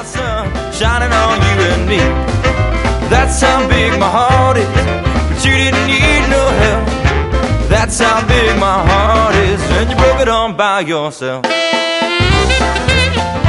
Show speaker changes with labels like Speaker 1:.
Speaker 1: bright sun shining on you and me. That's how big my heart is, but you didn't need no help. That's how big my heart is, and you broke it on by yourself.